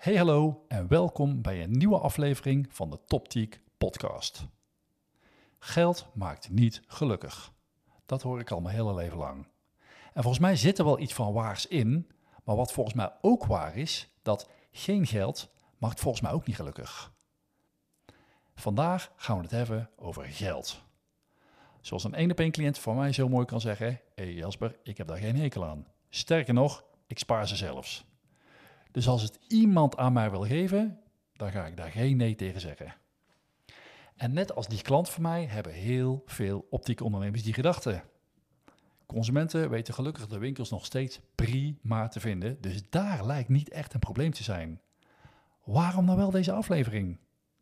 Hey hallo en welkom bij een nieuwe aflevering van de Toptiek podcast. Geld maakt niet gelukkig. Dat hoor ik al mijn hele leven lang. En volgens mij zit er wel iets van waars in, maar wat volgens mij ook waar is, dat geen geld maakt volgens mij ook niet gelukkig. Vandaag gaan we het hebben over geld. Zoals een 1-op-1 cliënt van mij zo mooi kan zeggen, hey Jasper, ik heb daar geen hekel aan. Sterker nog, ik spaar ze zelfs. Dus als het iemand aan mij wil geven, dan ga ik daar geen nee tegen zeggen. En net als die klant van mij hebben heel veel optiekondernemers die gedachte. Consumenten weten gelukkig de winkels nog steeds prima te vinden, dus daar lijkt niet echt een probleem te zijn. Waarom nou wel deze aflevering?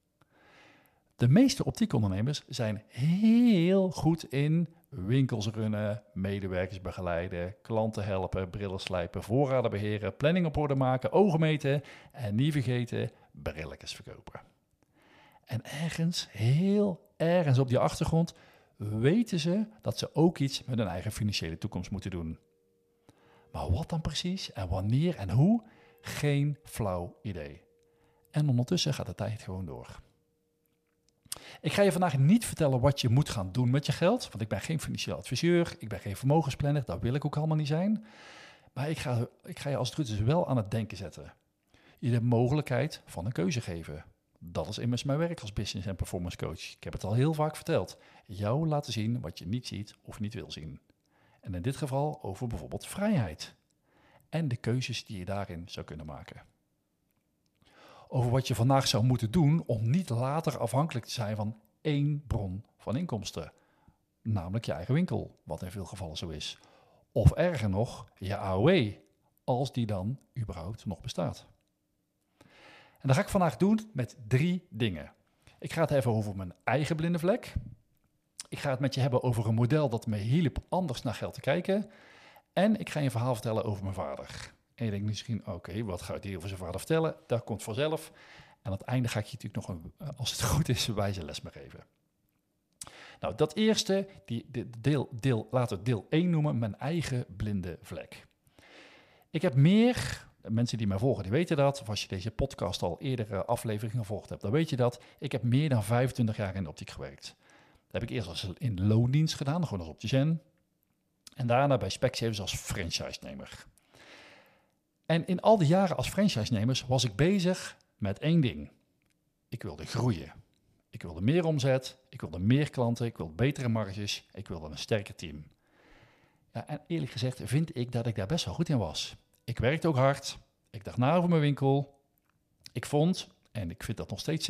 De meeste optiekondernemers zijn heel goed in winkels runnen, medewerkers begeleiden, klanten helpen, brillen slijpen, voorraden beheren, planning op orde maken, ogen meten en niet vergeten, brilletjes verkopen. En heel ergens op die achtergrond weten ze dat ze ook iets met hun eigen financiële toekomst moeten doen. Maar wat dan precies en wanneer en hoe? Geen flauw idee. En ondertussen gaat de tijd gewoon door. Ik ga je vandaag niet vertellen wat je moet gaan doen met je geld, want ik ben geen financieel adviseur, ik ben geen vermogensplanner, dat wil ik ook allemaal niet zijn. Maar ik ga je als het goed is wel aan het denken zetten. Je de mogelijkheid van een keuze geven. Dat is immers mijn werk als business en performance coach. Ik heb het al heel vaak verteld. Jou laten zien wat je niet ziet of niet wil zien. En in dit geval over bijvoorbeeld vrijheid. En de keuzes die je daarin zou kunnen maken. Over wat je vandaag zou moeten doen om niet later afhankelijk te zijn van één bron van inkomsten. Namelijk je eigen winkel, wat in veel gevallen zo is. Of erger nog, je AOW, als die dan überhaupt nog bestaat. En dat ga ik vandaag doen met 3 dingen. Ik ga het even over mijn eigen blinde vlek. Ik ga het met je hebben over een model dat me hielp anders naar geld te kijken. En ik ga je een verhaal vertellen over mijn vader. En je denkt misschien, oké, wat gaat hij over zijn vader vertellen? Dat komt vanzelf. En aan het einde ga ik je natuurlijk nog, als het goed is, een wijze les mee geven. Nou, dat eerste, laten we het deel 1 noemen, mijn eigen blinde vlek. Ik heb meer, mensen die mij volgen, die weten dat. Of als je deze podcast al eerdere afleveringen gevolgd hebt, dan weet je dat. Ik heb meer dan 25 jaar in de optiek gewerkt. Dat heb ik eerst in de loondienst gedaan, gewoon als opticien. En daarna bij Specsavers als franchise-nemer. En in al die jaren als franchise-nemers was ik bezig met 1 ding. Ik wilde groeien. Ik wilde meer omzet, ik wilde meer klanten, ik wilde betere marges, ik wilde een sterker team. Ja, en eerlijk gezegd vind ik dat ik daar best wel goed in was. Ik werkte ook hard, ik dacht na over mijn winkel. Ik vond, en ik vind dat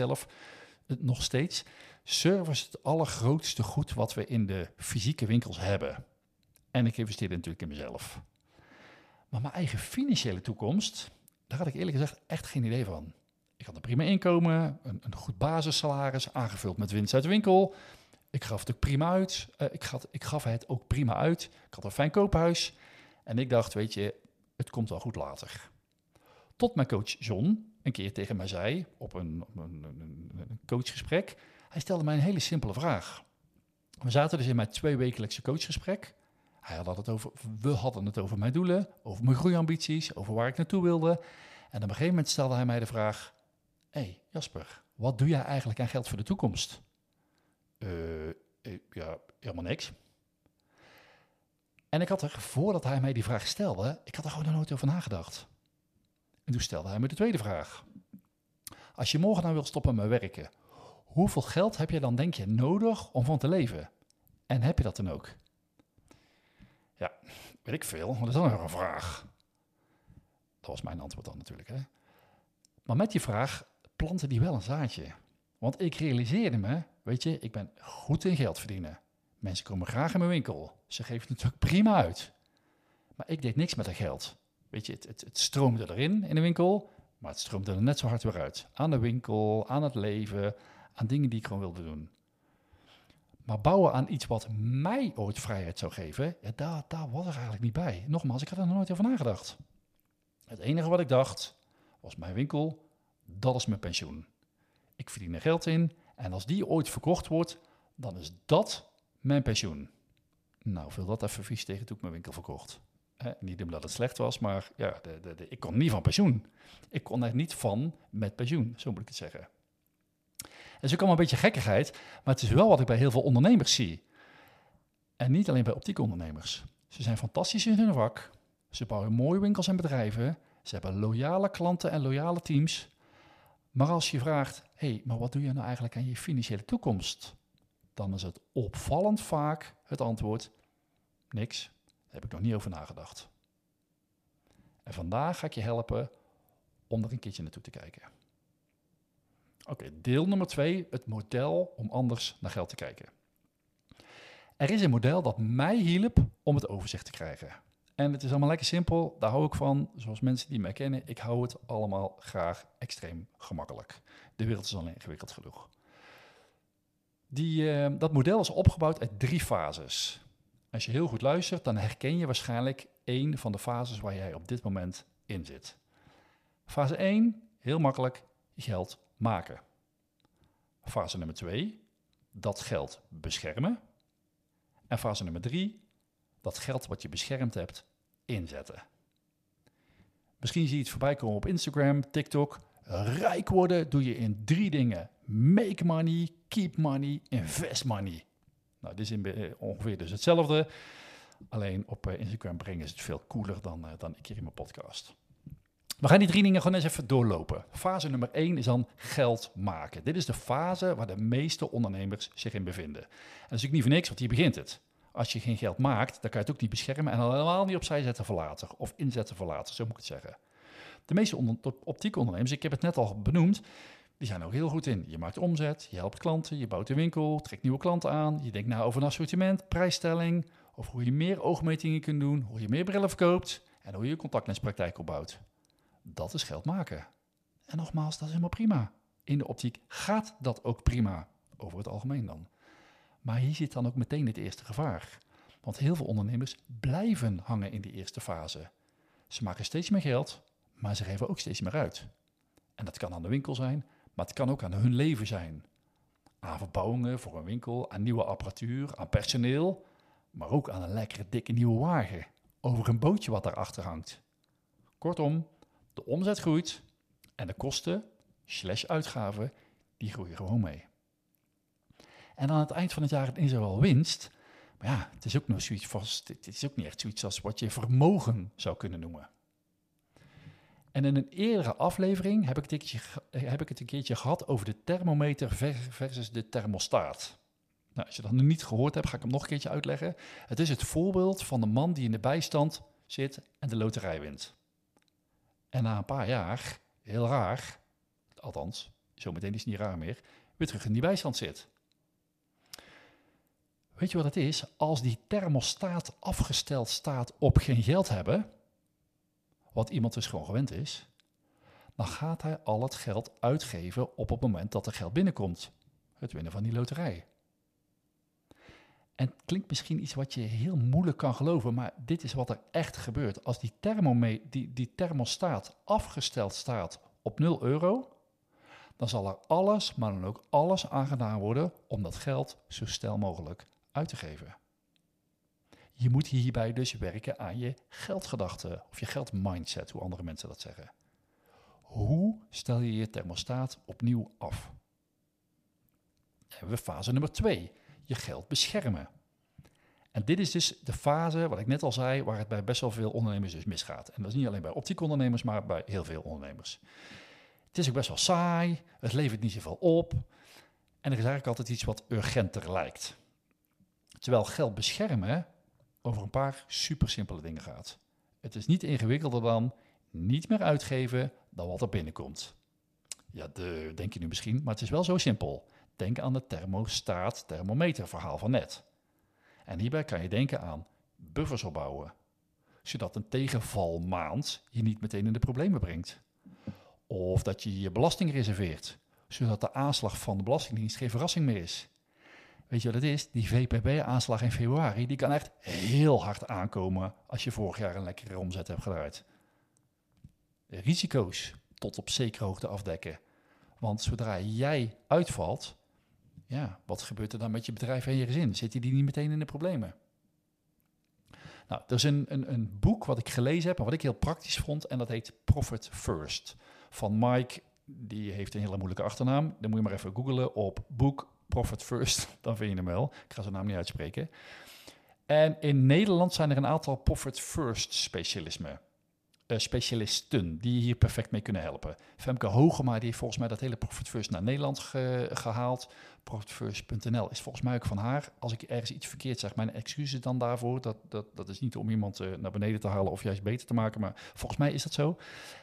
nog steeds, service het allergrootste goed wat we in de fysieke winkels hebben. En ik investeerde natuurlijk in mezelf. Maar mijn eigen financiële toekomst, daar had ik eerlijk gezegd echt geen idee van. Ik had een prima inkomen, een goed basissalaris, aangevuld met winst uit de winkel. Ik gaf het ook prima uit. Ik gaf het ook prima uit. Ik had een fijn koophuis. En ik dacht, weet je, het komt wel goed later. Tot mijn coach John een keer tegen mij zei, op een coachgesprek. Hij stelde mij een hele simpele vraag. We zaten dus in mijn 2-wekelijkse coachgesprek. We hadden het over mijn doelen, over mijn groeiambities, over waar ik naartoe wilde. En op een gegeven moment stelde hij mij de vraag, hey Jasper, wat doe jij eigenlijk aan geld voor de toekomst? Ja, helemaal niks. En ik had er, voordat hij mij die vraag stelde, ik had er gewoon nog nooit over nagedacht. En toen stelde hij me de tweede vraag. Als je morgen nou wil stoppen met werken, hoeveel geld heb je dan denk je nodig om van te leven? En heb je dat dan ook? Ja, weet ik veel, wat is dan nog een vraag? Dat was mijn antwoord dan natuurlijk, hè. Maar met die vraag plantte die wel een zaadje. Want ik realiseerde me, weet je, ik ben goed in geld verdienen. Mensen komen graag in mijn winkel. Ze geven het natuurlijk prima uit. Maar ik deed niks met dat geld. Weet je, het stroomde erin in de winkel, maar het stroomde er net zo hard weer uit. Aan de winkel, aan het leven, aan dingen die ik gewoon wilde doen. Maar bouwen aan iets wat mij ooit vrijheid zou geven, ja, daar was er eigenlijk niet bij. Nogmaals, ik had er nog nooit over nagedacht. Het enige wat ik dacht, was mijn winkel, dat is mijn pensioen. Ik verdien er geld in en als die ooit verkocht wordt, dan is dat mijn pensioen. Nou, viel dat even vies tegen toen ik mijn winkel verkocht. Niet omdat het slecht was, maar ja, ik kon niet van pensioen. Ik kon er niet van met pensioen, zo moet ik het zeggen. Het is ook allemaal een beetje gekkigheid, maar het is wel wat ik bij heel veel ondernemers zie. En niet alleen bij optiekondernemers. Ze zijn fantastisch in hun vak. Ze bouwen mooie winkels en bedrijven. Ze hebben loyale klanten en loyale teams. Maar als je vraagt, maar wat doe je nou eigenlijk aan je financiële toekomst? Dan is het opvallend vaak het antwoord, niks. Daar heb ik nog niet over nagedacht. En vandaag ga ik je helpen om er een keertje naartoe te kijken. Oké, deel nummer 2, het model om anders naar geld te kijken. Er is een model dat mij hielp om het overzicht te krijgen. En het is allemaal lekker simpel, daar hou ik van. Zoals mensen die mij kennen, ik hou het allemaal graag extreem gemakkelijk. De wereld is al ingewikkeld genoeg. Dat model is opgebouwd uit 3 fases. Als je heel goed luistert, dan herken je waarschijnlijk 1 van de fases waar jij op dit moment in zit. Fase 1, heel makkelijk, geld maken. Fase nummer 2, dat geld beschermen. En fase nummer 3, dat geld wat je beschermd hebt, inzetten. Misschien zie je het voorbij komen op Instagram, TikTok. Rijk worden doe je in 3 dingen. Make money, keep money, invest money. Nou, dit is ongeveer dus hetzelfde. Alleen op Instagram brengen ze het veel cooler dan ik hier in mijn podcast. We gaan die 3 dingen gewoon eens even doorlopen. Fase nummer 1 is dan geld maken. Dit is de fase waar de meeste ondernemers zich in bevinden. En dat is natuurlijk niet voor niks, want hier begint het. Als je geen geld maakt, dan kan je het ook niet beschermen en helemaal niet opzij zetten voor later. Of inzetten voor later, zo moet ik het zeggen. De meeste optiekondernemers, ik heb het net al benoemd, die zijn er ook heel goed in. Je maakt omzet, je helpt klanten, je bouwt een winkel, trekt nieuwe klanten aan. Je denkt na over een assortiment, prijsstelling, over hoe je meer oogmetingen kunt doen, hoe je meer brillen verkoopt en hoe je je contactlenspraktijk opbouwt. Dat is geld maken. En nogmaals, dat is helemaal prima. In de optiek gaat dat ook prima, over het algemeen dan. Maar hier zit dan ook meteen het eerste gevaar. Want heel veel ondernemers blijven hangen in die eerste fase. Ze maken steeds meer geld, maar ze geven ook steeds meer uit. En dat kan aan de winkel zijn, maar het kan ook aan hun leven zijn. Aan verbouwingen voor een winkel, aan nieuwe apparatuur, aan personeel, maar ook aan een lekkere dikke nieuwe wagen. Over een bootje wat daarachter hangt. Kortom, de omzet groeit en de kosten, /uitgaven, die groeien gewoon mee. En aan het eind van het jaar is er wel winst. Maar ja, het is ook nog zoiets vast. Het is ook niet echt zoiets als wat je vermogen zou kunnen noemen. En in een eerdere aflevering heb ik het een keertje gehad over de thermometer versus de thermostaat. Nou, als je dat nog niet gehoord hebt, ga ik hem nog een keertje uitleggen. Het is het voorbeeld van de man die in de bijstand zit en de loterij wint. En na een paar jaar, heel raar, althans, zometeen is het niet raar meer, weer terug in die bijstand zit. Weet je wat het is? Als die thermostaat afgesteld staat op geen geld hebben, wat iemand dus gewoon gewend is, dan gaat hij al het geld uitgeven op het moment dat er geld binnenkomt. Het winnen van die loterij. En het klinkt misschien iets wat je heel moeilijk kan geloven, maar dit is wat er echt gebeurt. Als die thermostaat afgesteld staat op €0, dan zal er alles, maar dan ook alles aan gedaan worden om dat geld zo snel mogelijk uit te geven. Je moet hierbij dus werken aan je geldgedachte of je geldmindset, hoe andere mensen dat zeggen. Hoe stel je je thermostaat opnieuw af? Dan hebben we fase nummer 2, je geld beschermen. En dit is dus de fase, wat ik net al zei, waar het bij best wel veel ondernemers dus misgaat. En dat is niet alleen bij optiekondernemers, maar bij heel veel ondernemers. Het is ook best wel saai, het levert niet zoveel op en er is eigenlijk altijd iets wat urgenter lijkt. Terwijl geld beschermen over een paar super simpele dingen gaat. Het is niet ingewikkelder dan niet meer uitgeven dan wat er binnenkomt. Ja, denk je nu misschien, maar het is wel zo simpel. Denk aan het thermostaat-thermometer verhaal van net. En hierbij kan je denken aan buffers opbouwen, zodat een tegenvalmaand je niet meteen in de problemen brengt. Of dat je je belasting reserveert, zodat de aanslag van de Belastingdienst geen verrassing meer is. Weet je wat het is? Die VPB-aanslag in februari, die kan echt heel hard aankomen als je vorig jaar een lekkere omzet hebt gedraaid. De risico's tot op zekere hoogte afdekken. Want zodra jij uitvalt, ja, wat gebeurt er dan met je bedrijf en je gezin? Zitten die niet meteen in de problemen? Nou, er is een boek wat ik gelezen heb en wat ik heel praktisch vond. En dat heet Profit First. Van Mike, die heeft een hele moeilijke achternaam. Dan moet je maar even googlen op boek Profit First. Dan vind je hem wel. Ik ga zijn naam niet uitspreken. En in Nederland zijn er een aantal Profit First specialisten die hier perfect mee kunnen helpen. Femke Hogema die heeft volgens mij dat hele Profit First naar Nederland gehaald. Profitfirst.nl is volgens mij ook van haar. Als ik ergens iets verkeerd zeg, mijn excuses dan daarvoor. Dat is niet om iemand naar beneden te halen of juist beter te maken, maar volgens mij is dat zo.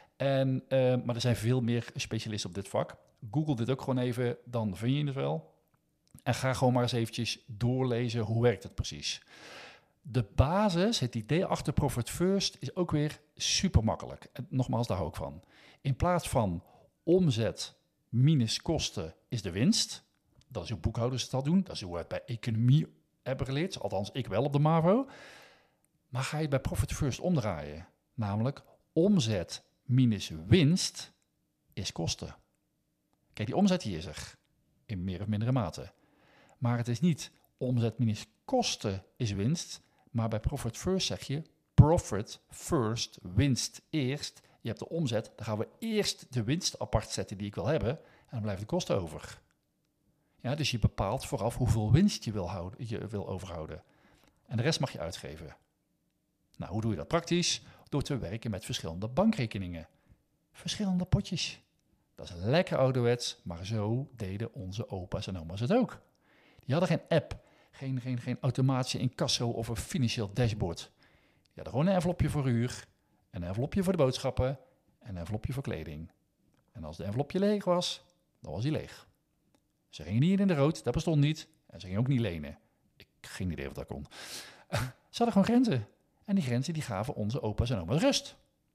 Maar er zijn veel meer specialisten op dit vak. Google dit ook gewoon even, dan vind je het wel. En ga gewoon maar eens eventjes doorlezen, hoe werkt het precies. De basis, het idee achter Profit First is ook weer super makkelijk. En nogmaals, daar hou ik van. In plaats van omzet minus kosten is de winst. Dat is hoe boekhouders het al doen. Dat is hoe we het bij economie hebben geleerd. Althans, ik wel op de MAVO. Maar ga je het bij Profit First omdraaien. Namelijk, omzet minus winst is kosten. Kijk, die omzet hier is er. In meer of mindere mate. Maar het is niet omzet minus kosten is winst. Maar bij Profit First zeg je profit first, winst eerst. Je hebt de omzet, dan gaan we eerst de winst apart zetten die ik wil hebben. En dan blijven de kosten over. Ja, dus je bepaalt vooraf hoeveel winst je wil overhouden. En de rest mag je uitgeven. Nou, hoe doe je dat praktisch? Door te werken met verschillende bankrekeningen. Verschillende potjes. Dat is lekker ouderwets, maar zo deden onze opa's en oma's het ook. Die hadden geen app, geen automatische incasso of een financieel dashboard. Die hadden gewoon een envelopje voor huur, een envelopje voor de boodschappen en een envelopje voor kleding. En als de envelopje leeg was, dan was hij leeg. Ze gingen niet in de rood, dat bestond niet. En ze gingen ook niet lenen. Ik heb geen idee of dat kon. Ze hadden gewoon grenzen. En die grenzen die gaven onze opa's en oma's rust.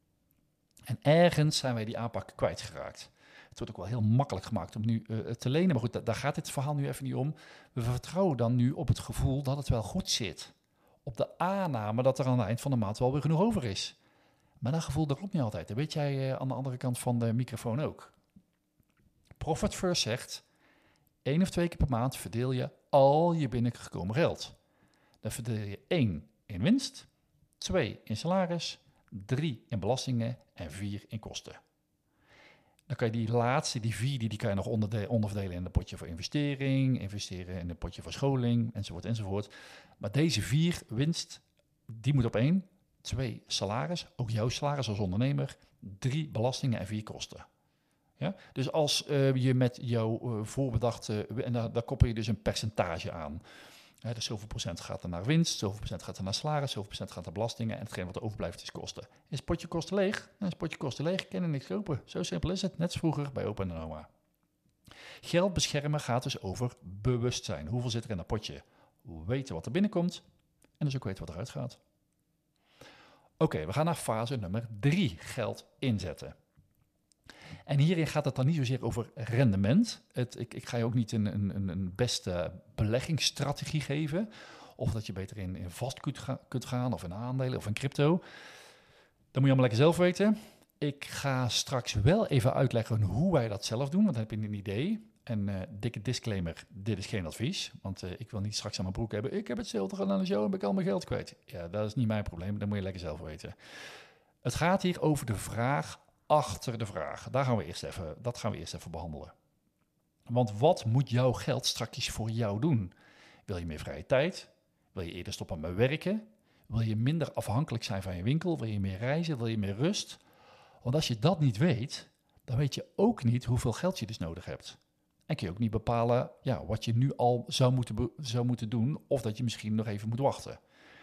En ergens zijn wij die aanpak kwijtgeraakt. Het wordt ook wel heel makkelijk gemaakt om nu te lenen. Maar goed, daar gaat dit verhaal nu even niet om. We vertrouwen dan nu op het gevoel dat het wel goed zit. Op de aanname dat er aan het eind van de maand wel weer genoeg over is. Maar dat gevoel dat klopt niet altijd. Dat weet jij aan de andere kant van de microfoon ook. Profit First zegt, 1 of 2 keer per maand verdeel je al je binnengekomen geld. Dan verdeel je 1 in winst, 2 in salaris, 3 in belastingen en 4 in kosten. Dan kan je die laatste, die 4, die kan je nog onderverdelen in een potje voor investeren in een potje voor scholing, enzovoort. Maar deze 4 winst, die moet op 1. 2 salaris, ook jouw salaris als ondernemer. 3 belastingen en 4 kosten. Ja? Dus als je met jouw voorbedachte, en daar koppel je dus een percentage aan. Dus zoveel procent gaat er naar winst, zoveel procent gaat er naar salaris, zoveel procent gaat naar belastingen en hetgeen wat er overblijft is kosten. Is het potje kosten leeg? Dan is het potje kosten leeg, kan je niks kopen. Zo simpel is het, net als vroeger bij opa en oma. Geld beschermen gaat dus over bewustzijn. Hoeveel zit er in dat potje? Weten wat er binnenkomt en dus ook weten wat eruit gaat. Oké, we gaan naar fase nummer 3, geld inzetten. En hierin gaat het dan niet zozeer over rendement. Ik ga je ook niet een beste beleggingsstrategie geven. Of dat je beter in vast kunt gaan, of in aandelen, of in crypto. Dat moet je allemaal lekker zelf weten. Ik ga straks wel even uitleggen hoe wij dat zelf doen, want dan heb je een idee. En dikke disclaimer, dit is geen advies. Want ik wil niet straks aan mijn broek hebben. Ik heb het zilver gedaan aan de show en ben ik al mijn geld kwijt. Ja, dat is niet mijn probleem, dat moet je lekker zelf weten. Het gaat hier over de vraag achter de vraag. Dat gaan we eerst even behandelen. Want wat moet jouw geld straks voor jou doen? Wil je meer vrije tijd? Wil je eerder stoppen met werken? Wil je minder afhankelijk zijn van je winkel? Wil je meer reizen? Wil je meer rust? Want als je dat niet weet, dan weet je ook niet hoeveel geld je dus nodig hebt. En kun je ook niet bepalen wat je nu al zou moeten doen, of dat je misschien nog even moet wachten.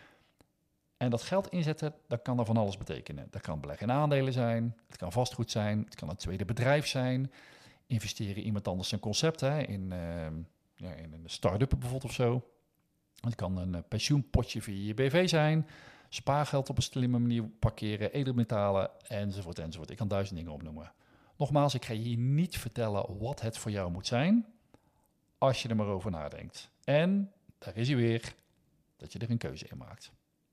En dat geld inzetten, dat kan er van alles betekenen. Dat kan beleggen in aandelen zijn, het kan vastgoed zijn, het kan een tweede bedrijf zijn. Investeren in iemand anders zijn concept, in een start-up bijvoorbeeld of zo. Het kan een pensioenpotje via je BV zijn, spaargeld op een slimme manier parkeren, edelmetalen, enzovoort. Ik kan 1000 dingen opnoemen. Nogmaals, ik ga je hier niet vertellen wat het voor jou moet zijn, als je er maar over nadenkt. En, daar is hij weer, dat je er een keuze in maakt.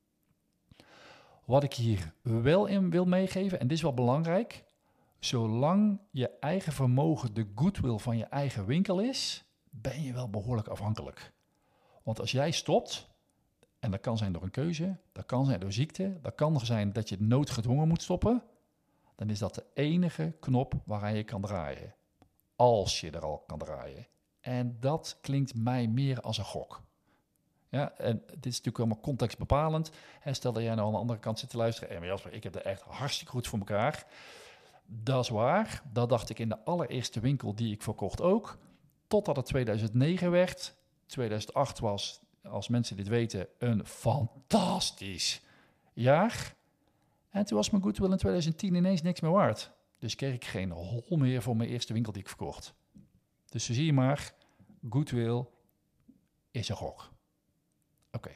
Wat ik hier wel in wil meegeven, en dit is wel belangrijk, zolang je eigen vermogen de goodwill van je eigen winkel is, ben je wel behoorlijk afhankelijk. Want als jij stopt, En dat kan zijn door een keuze, dat kan zijn door ziekte, dat kan zijn dat je noodgedwongen moet stoppen. Dan is dat de enige knop waaraan je kan draaien. Als je er al kan draaien. En dat klinkt mij meer als een gok. Ja, en dit is natuurlijk allemaal contextbepalend. En stel dat jij nou aan de andere kant zit te luisteren. Maar Jasper, ik heb er echt hartstikke goed voor elkaar. Dat is waar. Dat dacht ik in de allereerste winkel die ik verkocht ook. Totdat het 2009 werd. 2008 was, als mensen dit weten, een fantastisch jaar. En toen was mijn goodwill in 2010 ineens niks meer waard. Dus kreeg ik geen hol meer voor mijn eerste winkel die ik verkocht. Dus zo zie je maar, goodwill is een gok. Oké.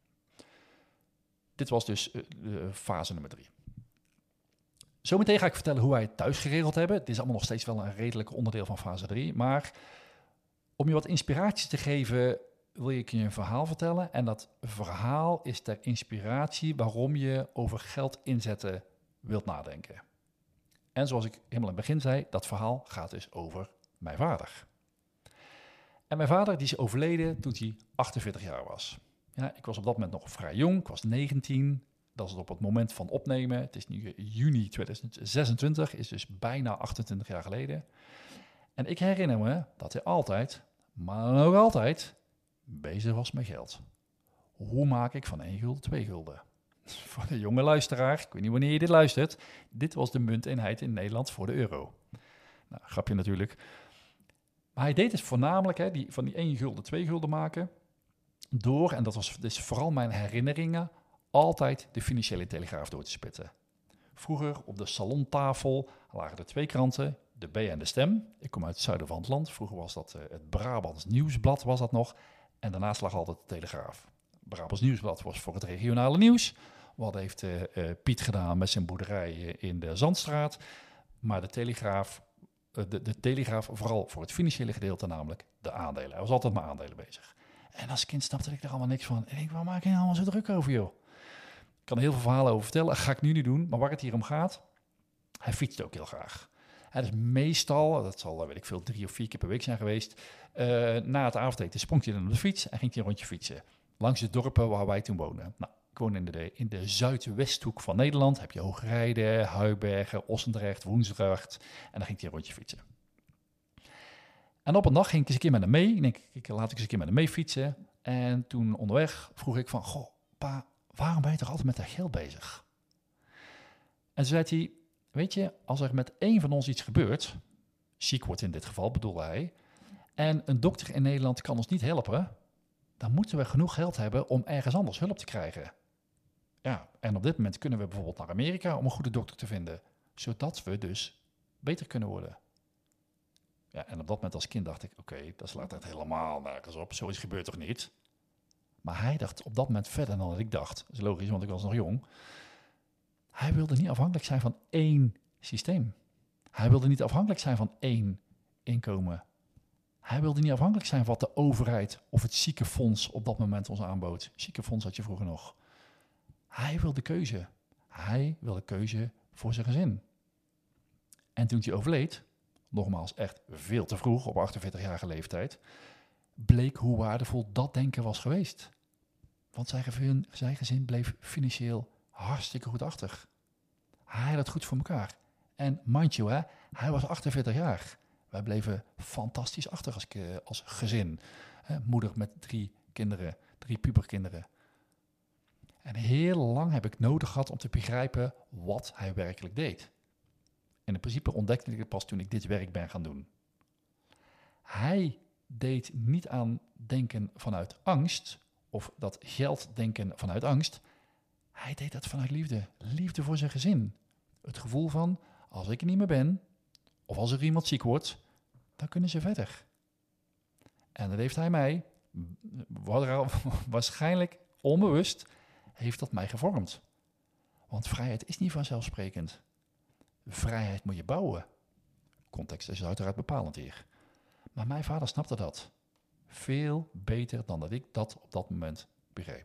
Dit was dus fase nummer 3. Zometeen ga ik vertellen hoe wij het thuis geregeld hebben. Het is allemaal nog steeds wel een redelijk onderdeel van fase 3. Maar om je wat inspiratie te geven, wil ik je een verhaal vertellen. En dat verhaal is ter inspiratie waarom je over geld inzetten wilt nadenken. En zoals ik helemaal in het begin zei, dat verhaal gaat dus over mijn vader. En mijn vader die is overleden toen hij 48 jaar was. Ja, ik was op dat moment nog vrij jong, ik was 19. Dat is op het moment van opnemen. Het is nu juni 2026, is dus bijna 28 jaar geleden. En ik herinner me dat hij altijd, maar nog altijd, bezig was met geld. Hoe maak ik van 1 gulden 2 gulden? Voor de jonge luisteraar, ik weet niet wanneer je dit luistert, dit was de munteenheid in Nederland voor de euro. Nou, grapje natuurlijk. Maar hij deed het voornamelijk, van die 1 gulden 2 gulden maken, door, en dat was dus vooral mijn herinneringen, altijd de Financiële Telegraaf door te spitten. Vroeger op de salontafel lagen er 2 kranten, de B en de Stem. Ik kom uit het zuiden van het land. Vroeger was dat het Brabants Nieuwsblad was dat nog. En daarnaast lag altijd de Telegraaf. Brabants Nieuwsblad was voor het regionale nieuws. Wat heeft Piet gedaan met zijn boerderij in de Zandstraat. Maar de Telegraaf, de Telegraaf vooral voor het financiële gedeelte, namelijk de aandelen. Hij was altijd met aandelen bezig. En als kind snapte ik er allemaal niks van. En ik denk, waar maak je nou allemaal zo druk over, joh? Ik kan er heel veel verhalen over vertellen. Dat ga ik nu niet doen. Maar waar het hier om gaat, hij fietst ook heel graag. Dus meestal, dat zal, weet ik veel, 3 of 4 keer per week zijn geweest. Na het avondeten sprong hij dan op de fiets en ging hij een rondje fietsen. Langs de dorpen waar wij toen woonden. Nou, ik woon in de zuidwesthoek van Nederland. Heb je Hoogrijden, Huibergen, Ossendrecht, Woensdrecht. En dan ging hij een rondje fietsen. En op een dag ging ik eens een keer met hem mee. Ik denk, laat ik eens een keer met hem mee fietsen. En toen onderweg vroeg ik van, goh, pa, waarom ben je toch altijd met dat geld bezig? En toen zei hij, weet je, als er met één van ons iets gebeurt, ziek wordt in dit geval, bedoelde hij, en een dokter in Nederland kan ons niet helpen, dan moeten we genoeg geld hebben om ergens anders hulp te krijgen. Ja, en op dit moment kunnen we bijvoorbeeld naar Amerika om een goede dokter te vinden, zodat we dus beter kunnen worden. Ja, en op dat moment als kind dacht ik, oké, dat slaat echt helemaal nergens op. Zoiets gebeurt toch niet? Maar hij dacht op dat moment verder dan dat ik dacht. Dat is logisch, want ik was nog jong. Hij wilde niet afhankelijk zijn van één systeem. Hij wilde niet afhankelijk zijn van één inkomen. Hij wilde niet afhankelijk zijn van wat de overheid of het ziekenfonds op dat moment ons aanbood. Ziekenfonds had je vroeger nog. Hij wilde keuze. Hij wilde keuze voor zijn gezin. En toen hij overleed, nogmaals echt veel te vroeg, op 48-jarige leeftijd, bleek hoe waardevol dat denken was geweest. Want zijn gezin bleef financieel hartstikke goed achter. Hij had het goed voor elkaar. En mind you, hij was 48 jaar. Wij bleven fantastisch achter als gezin. Moeder met 3 kinderen, 3 puberkinderen. En heel lang heb ik nodig gehad om te begrijpen wat hij werkelijk deed. En in principe ontdekte ik het pas toen ik dit werk ben gaan doen. Hij deed niet aan denken vanuit angst, of dat geld denken vanuit angst. Hij deed dat vanuit liefde. Liefde voor zijn gezin. Het gevoel van, als ik er niet meer ben, of als er iemand ziek wordt, dan kunnen ze verder. En dat heeft hij mij, waarschijnlijk onbewust, heeft dat mij gevormd. Want vrijheid is niet vanzelfsprekend. Vrijheid moet je bouwen. Context is uiteraard bepalend hier. Maar mijn vader snapte dat. Veel beter dan dat ik dat op dat moment begreep.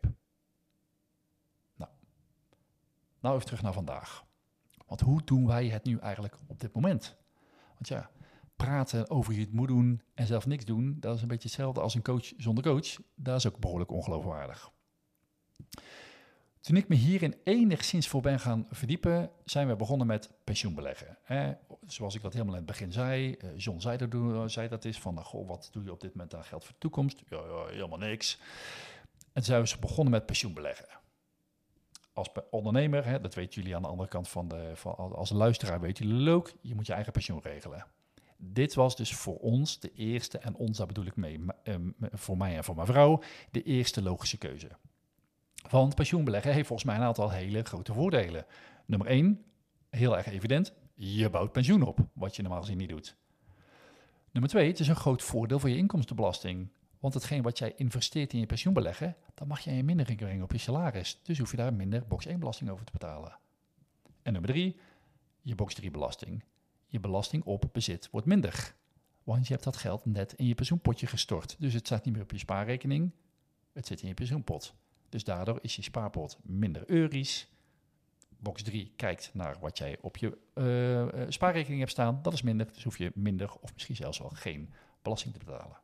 Nou even terug naar vandaag. Want hoe doen wij het nu eigenlijk op dit moment? Want ja, praten over je het moet doen en zelf niks doen, dat is een beetje hetzelfde als een coach zonder coach. Dat is ook behoorlijk ongeloofwaardig. Toen ik me hierin enigszins voor ben gaan verdiepen, zijn we begonnen met pensioenbeleggen. Zoals ik dat helemaal in het begin zei, John zei dat is van, goh, wat doe je op dit moment aan geld voor de toekomst? Ja, helemaal niks. En toen zijn we begonnen met pensioenbeleggen. Als ondernemer, dat weten jullie aan de andere kant als luisteraar weten jullie ook, je moet je eigen pensioen regelen. Dit was dus voor ons de eerste, en ons, daar bedoel ik mee, voor mij en voor mijn vrouw, de eerste logische keuze. Want pensioenbeleggen heeft volgens mij een aantal hele grote voordelen. Nummer 1, heel erg evident, je bouwt pensioen op, wat je normaal gezien niet doet. Nummer 2, het is een groot voordeel voor je inkomstenbelasting. Want hetgeen wat jij investeert in je pensioenbeleggen, dan mag jij een mindering brengen op je salaris. Dus hoef je daar minder box 1 belasting over te betalen. En nummer 3, je box 3 belasting. Je belasting op bezit wordt minder. Want je hebt dat geld net in je pensioenpotje gestort. Dus het staat niet meer op je spaarrekening, het zit in je pensioenpot. Dus daardoor is je spaarpot minder eurisch. Box 3 kijkt naar wat jij op je spaarrekening hebt staan. Dat is minder, dus hoef je minder of misschien zelfs wel geen belasting te betalen.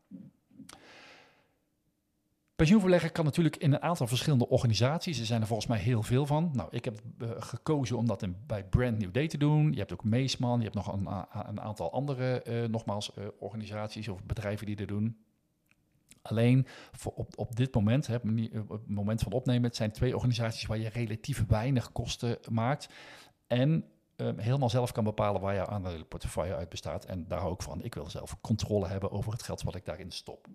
Pensioenverleggen kan natuurlijk in een aantal verschillende organisaties. Er zijn er volgens mij heel veel van. Nou, ik heb gekozen om dat bij Brand New Day te doen. Je hebt ook Meesman, je hebt nog een aantal andere organisaties of bedrijven die dat doen. Alleen op dit moment, op het moment van opnemen, het zijn 2 organisaties waar je relatief weinig kosten maakt. En helemaal zelf kan bepalen waar jouw aandelenportefeuille uit bestaat. En daar hou ik van. Ik wil zelf controle hebben over het geld wat ik daarin stop.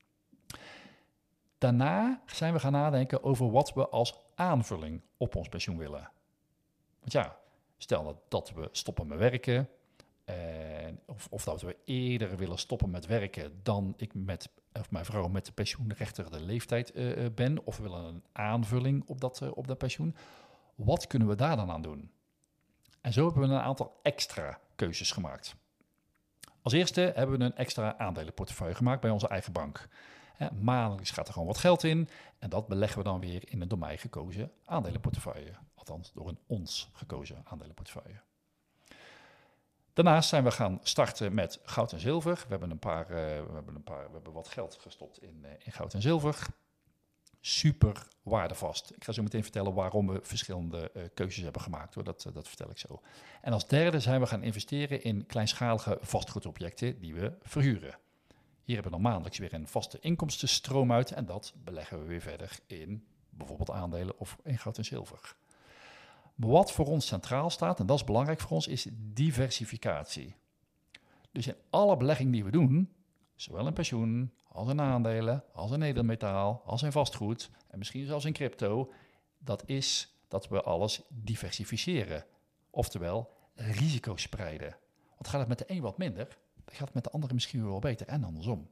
Daarna zijn we gaan nadenken over wat we als aanvulling op ons pensioen willen. Want ja, stel dat we stoppen met werken, of dat we eerder willen stoppen met werken dan ik of mijn vrouw met de pensioenrechtige leeftijd ben, of we willen een aanvulling op dat pensioen. Wat kunnen we daar dan aan doen? En zo hebben we een aantal extra keuzes gemaakt. Als eerste hebben we een extra aandelenportefeuille gemaakt bij onze eigen bank. Maandelijks gaat er gewoon wat geld in en dat beleggen we dan weer in een door mij gekozen aandelenportefeuille. Althans, door een ons gekozen aandelenportefeuille. Daarnaast zijn we gaan starten met goud en zilver. We hebben wat geld gestopt in goud en zilver. Super waardevast. Ik ga zo meteen vertellen waarom we verschillende keuzes hebben gemaakt. Hoor. Dat vertel ik zo. En als derde zijn we gaan investeren in kleinschalige vastgoedobjecten die we verhuren. Hier hebben we dan maandelijks weer een vaste inkomstenstroom uit en dat beleggen we weer verder in bijvoorbeeld aandelen of in goud en zilver. Maar wat voor ons centraal staat, en dat is belangrijk voor ons, is diversificatie. Dus in alle beleggingen die we doen, zowel in pensioen, als in aandelen, als in edelmetaal, als in vastgoed en misschien zelfs in crypto, dat is dat we alles diversificeren. Oftewel, risico's spreiden. Want gaat het met de een wat minder, dan gaat het met de andere misschien wel beter en andersom.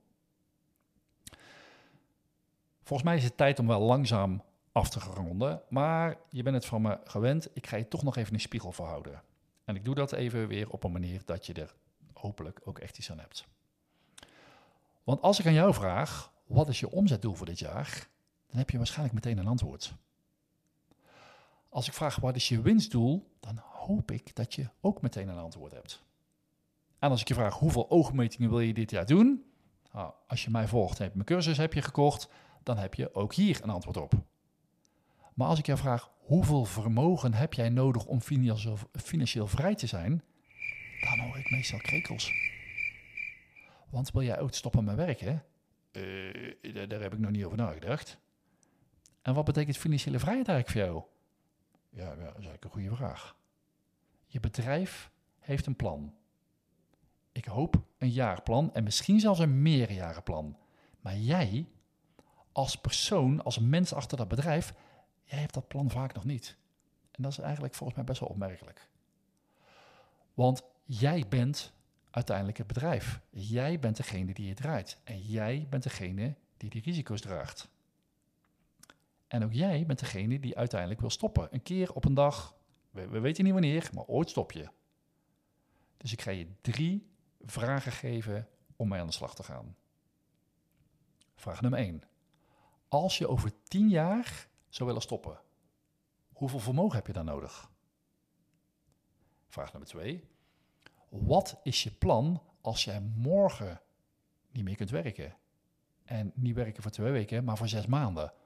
Volgens mij is het tijd om wel langzaam af te ronden, maar je bent het van me gewend. Ik ga je toch nog even een spiegel voor houden. En ik doe dat even weer op een manier dat je er hopelijk ook echt iets aan hebt. Want als ik aan jou vraag, wat is je omzetdoel voor dit jaar? Dan heb je waarschijnlijk meteen een antwoord. Als ik vraag, wat is je winstdoel? Dan hoop ik dat je ook meteen een antwoord hebt. En als ik je vraag, hoeveel oogmetingen wil je dit jaar doen? Nou, als je mij volgt en mijn cursus heb je gekocht, dan heb je ook hier een antwoord op. Maar als ik jou vraag, hoeveel vermogen heb jij nodig om financieel vrij te zijn? Dan hoor ik meestal krekels. Want wil jij ook stoppen met werken? Daar heb ik nog niet over nagedacht. En wat betekent financiële vrijheid eigenlijk voor jou? Ja, dat is eigenlijk een goede vraag. Je bedrijf heeft een plan. Ik hoop een jaarplan en misschien zelfs een meerjarenplan. Maar jij, als persoon, als mens achter dat bedrijf, jij hebt dat plan vaak nog niet. En dat is eigenlijk volgens mij best wel opmerkelijk. Want jij bent uiteindelijk het bedrijf. Jij bent degene die het draait. En jij bent degene die die risico's draagt. En ook jij bent degene die uiteindelijk wil stoppen. Een keer op een dag, we weten niet wanneer, maar ooit stop je. Dus ik ga je 3 vragen geven om mee aan de slag te gaan. Vraag nummer 1. Als je over 10 jaar zou willen stoppen, hoeveel vermogen heb je dan nodig? Vraag nummer 2. Wat is je plan als jij morgen niet meer kunt werken? En niet werken voor 2 weken, maar voor 6 maanden.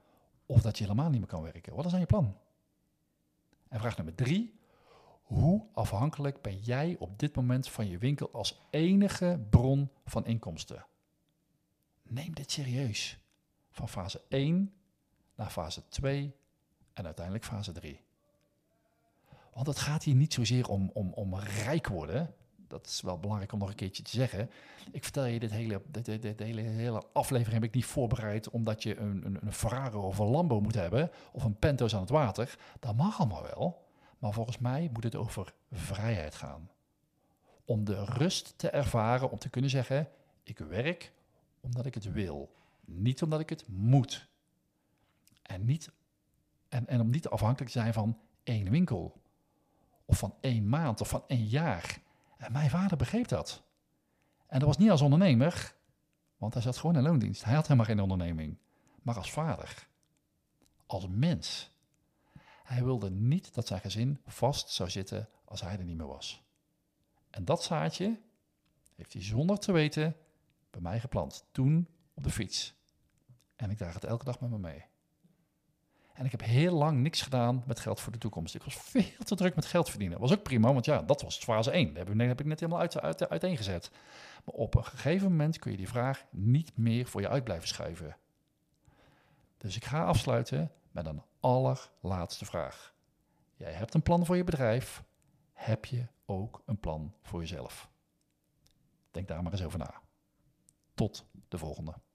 Of dat je helemaal niet meer kan werken. Wat is dan je plan? En vraag nummer 3. Hoe afhankelijk ben jij op dit moment van je winkel als enige bron van inkomsten? Neem dit serieus. Van fase 1 naar fase 2 en uiteindelijk fase 3. Want het gaat hier niet zozeer om rijk worden. Dat is wel belangrijk om nog een keertje te zeggen. Ik vertel je de hele aflevering heb ik niet voorbereid omdat je een Ferrari of een Lambo moet hebben. Of een Pento's aan het water. Dat mag allemaal wel. Maar volgens mij moet het over vrijheid gaan. Om de rust te ervaren, om te kunnen zeggen, ik werk omdat ik het wil. Niet omdat ik het moet. En om niet afhankelijk te zijn van 1 winkel. Of van 1 maand of van 1 jaar. En mijn vader begreep dat. En dat was niet als ondernemer, want hij zat gewoon in loondienst. Hij had helemaal geen onderneming. Maar als vader. Als mens. Hij wilde niet dat zijn gezin vast zou zitten als hij er niet meer was. En dat zaadje heeft hij zonder te weten bij mij geplant. Toen op de fiets. En ik draag het elke dag met me mee. En ik heb heel lang niks gedaan met geld voor de toekomst. Ik was veel te druk met geld verdienen. Dat was ook prima, want ja, dat was fase 1. Dat heb ik net helemaal uiteengezet. Maar op een gegeven moment kun je die vraag niet meer voor je uit blijven schuiven. Dus ik ga afsluiten met een allerlaatste vraag. Jij hebt een plan voor je bedrijf. Heb je ook een plan voor jezelf? Denk daar maar eens over na. Tot de volgende.